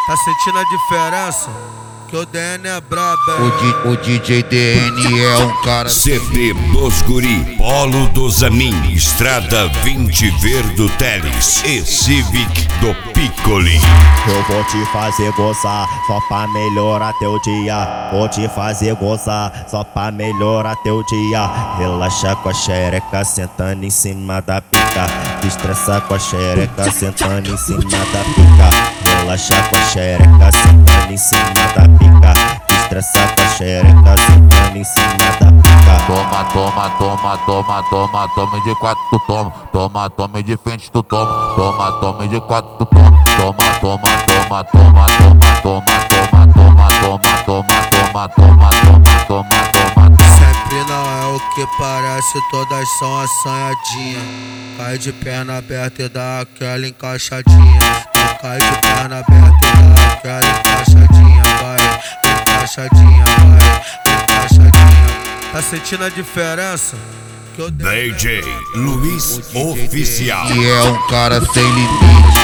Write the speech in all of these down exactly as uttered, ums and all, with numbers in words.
Tá sentindo a diferença? Que o D N é brabo, o, o D J D N é um cara. C D dos Guri, Polo do Zamin, Estrada vinte Verdo Teles e Civic do Piccoli. Eu vou te fazer gozar, só pra melhorar teu dia. Vou te fazer gozar, só pra melhorar teu dia. Relaxa com a xereca, sentando em cima da pica. Destressa com a xereca, sentando em cima da pica. Relaxa com a xereca, sentando em cima da pica. Destressa com a xereca, sentando em cima da pica. Toma, toma, toma, toma, toma, toma de quatro tu toma. Toma, toma de frente tu toma. Toma, toma de quatro tu toma. Toma, toma, toma, toma, toma, toma, toma, toma, toma, toma, toma, toma, toma, toma, toma. Sempre não é o que parece, todas são assanhadinhas. Cai de perna aberta e dá aquela encaixadinha. Não cai de perna aberta e dá aquela encaixadinha. Vai, encaixadinha, vai, encaixadinha. Tá sentindo a diferença? Que eu D J Luiz Oficial. E é um cara sem limite.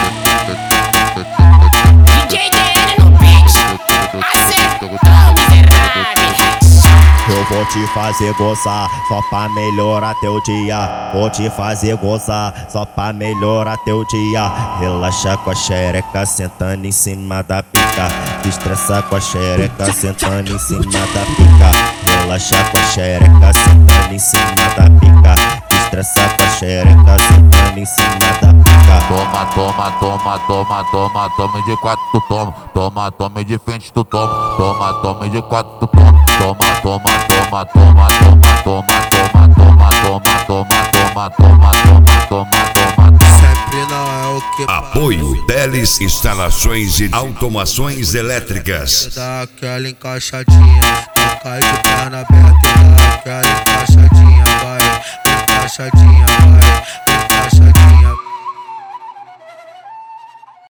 D J D N no beat, acertou miserável. Eu vou te fazer gozar, só pra melhorar teu dia. Vou te fazer gozar, só pra melhorar teu dia. Relaxa com a xereca, sentando em cima da pica. Destressa com a xereca, sentando em cima da pica. Relaxa com a xereca, sentando em cima da pica. Destressa com a xereca, sentando em cima da pica. Toma, toma, toma, toma, toma, toma de quatro tu toma. Toma, toma de frente tu toma. Toma, toma de quatro tu toma. Toma, toma, toma, toma, toma, toma, toma, toma, toma, toma, toma, toma, toma, toma, toma. Sempre não é o que Apoio Teles Instalações e Automações Elétricas. dá aquela encaixadinha. Não cai de perna aberta e dá aquela encaixadinha. Vai, encaixadinha, vai,